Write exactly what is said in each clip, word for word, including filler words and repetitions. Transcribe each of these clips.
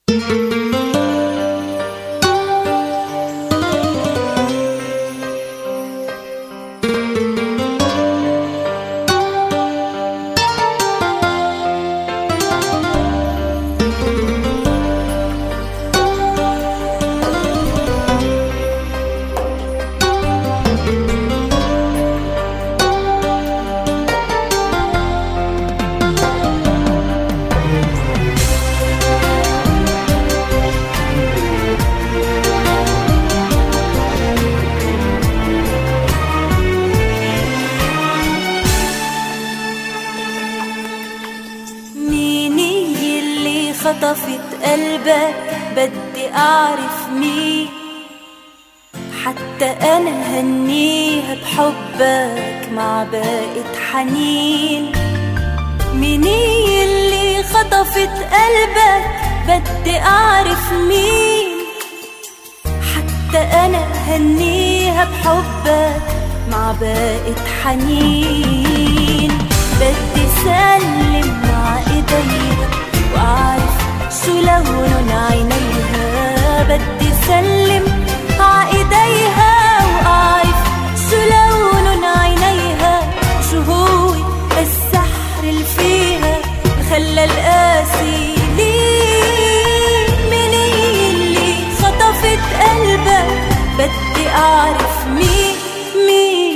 خطفت قلبك بدي أعرف مين، حتى أنا هنيها بحبك مع باقة حنين. مين اللي خطفت قلبك بدي أعرف مين، حتى أنا هنيها بحبك مع باقة حنين. بدي سلم مع إيديها وأعرف شو لون عينيها، بدي سلم مع إيديها وأعرف شو لون عينيها، شو هو السحر اللي فيها خلى القاسي ليه. مين اللي خطفت قلبك بدي أعرف مين مين.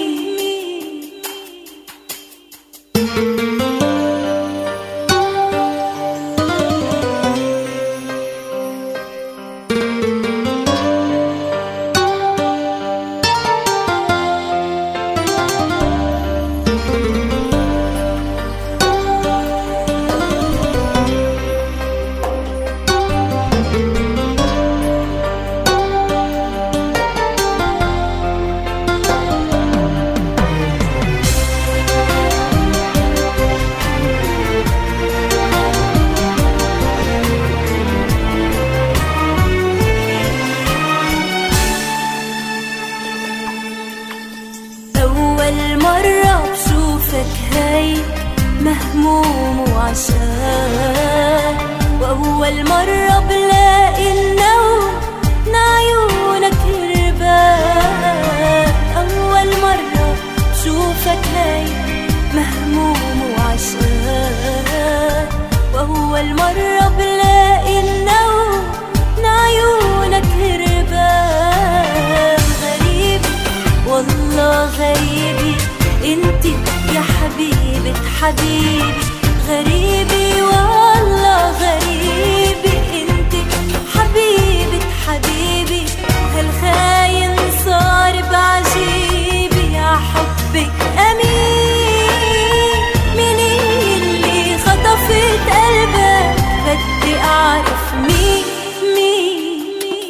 أول مرة بشوفك هيك مهموم وعشان، وأول مرة بلاقي النوم من عيونك هربان. أول مرة بشوفك هيك مهموم وعشان، وأول مرة بلاقي النوم من عيونك هربان. غريب والله غريبي انتي يا حبيبة حبيبي، غريبي والله غريبي انتي حبيبة حبيبي. هالخاين صار بعجيبي يا حبك أمين. مين اللي خطفت قلبك بدي أعرف مين مين.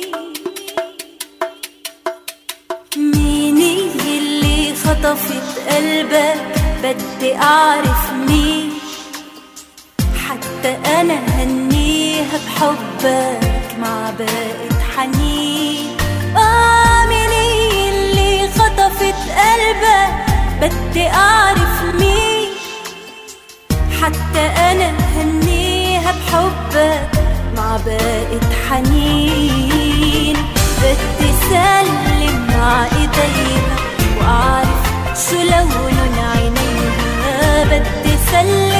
مين اللي خطفت قلبك بدي أعرف مين، حتى أنا هنيها بحبك مع باقة حنين. آه مين اللي خطفت قلبك بدي أعرف مين، حتى أنا هنيها بحبك مع باقة حنين. بدي سلم مع إيديها وأعرف شو لون عينيها، بدي سلم